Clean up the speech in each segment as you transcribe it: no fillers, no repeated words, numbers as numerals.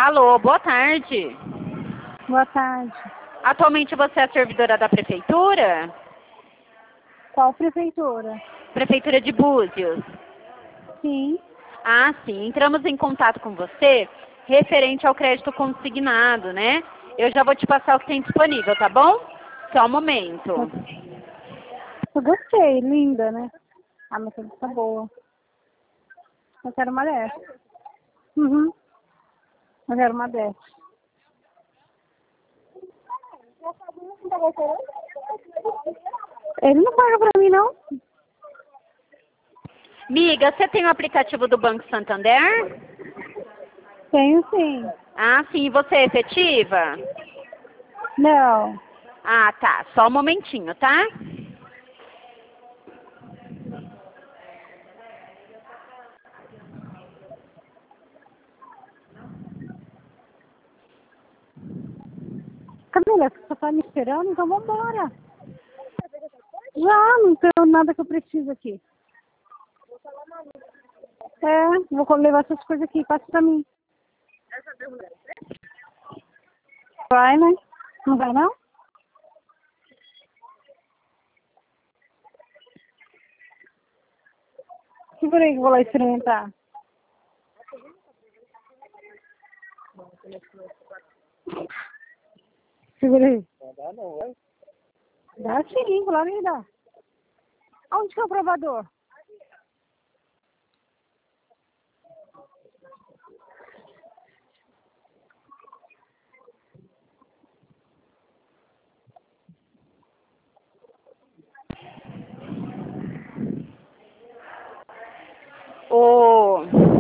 Alô, boa tarde. Boa tarde. Atualmente você é servidora da prefeitura? Qual prefeitura? Prefeitura de Búzios. Sim. Ah, sim. Entramos em contato com você referente ao crédito consignado, né? Eu já vou te passar o que tem disponível, tá bom? Só um momento. Eu gostei, linda, né? A minha tá boa. Eu quero uma dessa. Uhum. Eu quero uma dessa. Ele não paga pra mim, não? Miga, você tem o aplicativo do Banco Santander? Tenho sim. Ah, sim. Você é efetiva? Não. Ah, tá. Só um momentinho, tá? Camila, você tá me esperando? Então vambora. Já, não tenho nada que eu preciso aqui. Vou levar essas coisas aqui, passa pra mim. Vai, né? Não vai, não? Segura aí que eu vou lá experimentar. Segura aí. Dá não, vai? Dá sim, claro que dá. Onde que é o provador? Ô...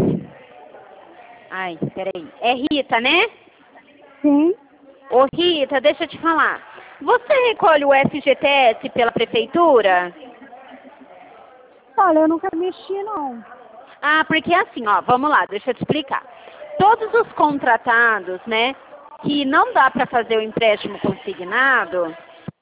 Ai, peraí. É Rita, né? Sim. Ô, Rita, deixa eu te falar. Você recolhe o FGTS pela prefeitura? Olha, eu nunca mexi, não. Ah, porque assim, ó, vamos lá, deixa eu te explicar. Todos os contratados, né, que não dá para fazer o empréstimo consignado,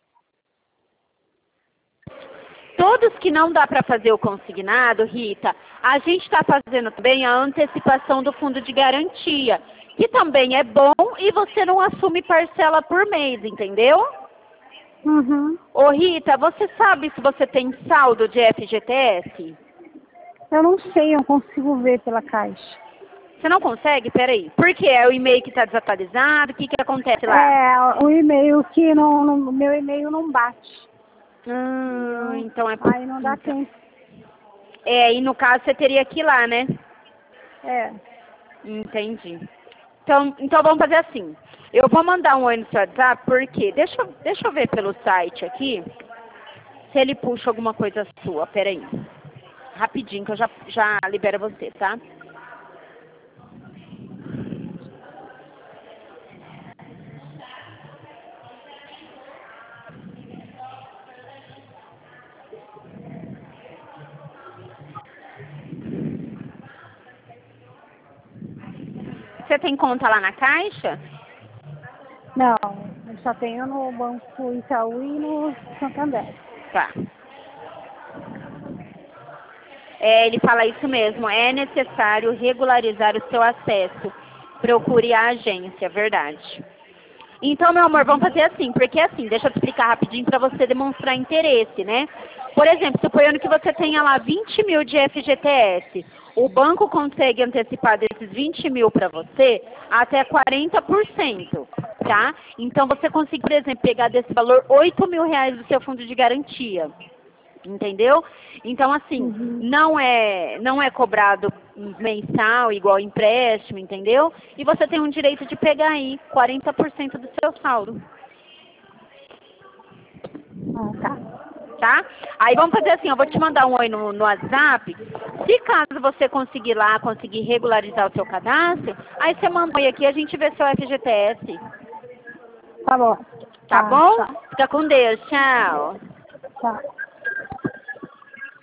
todos que não dá para fazer o consignado, Rita, a gente está fazendo também a antecipação do fundo de garantia, que também é bom e você não assume parcela por mês, entendeu? Uhum. Ô, Rita, você sabe se você tem saldo de FGTS? Eu não sei, eu não consigo ver pela caixa. Você não consegue? Peraí. Por quê? É o e-mail que está desatualizado? O que acontece lá? É, o e-mail que meu e-mail não bate. Então é... Aí não dá então, tempo. e no caso você teria que ir lá, né? É. Entendi. Então vamos fazer assim. Eu vou mandar um oi no seu WhatsApp, porque... Deixa eu ver pelo site aqui, se ele puxa alguma coisa sua. Peraí. Rapidinho, que eu já libero você, tá? Você tem conta lá na Caixa? Não, eu só tenho no Banco Itaú e no Santander. Tá. Ele fala isso mesmo. É necessário regularizar o seu acesso. Procure a agência, verdade. Então, meu amor, vamos fazer assim, porque assim, deixa eu te explicar rapidinho para você demonstrar interesse, né? Por exemplo, suponhando que você tenha lá 20 mil de FGTS, o banco consegue antecipar desses 20 mil para você até 40%, tá? Então, você consegue, por exemplo, pegar desse valor 8 mil reais do seu fundo de garantia. Entendeu? Então, assim, Uhum. não é cobrado mensal igual empréstimo, entendeu? E você tem um direito de pegar aí 40% do seu saldo, Ah, tá. tá? Aí vamos fazer assim, eu vou te mandar um oi no WhatsApp. Se caso você conseguir lá, conseguir regularizar o seu cadastro, aí você manda um oi aqui e a gente vê seu FGTS. Tá bom. Tá bom? Tchau. Fica com Deus, tchau. Tchau.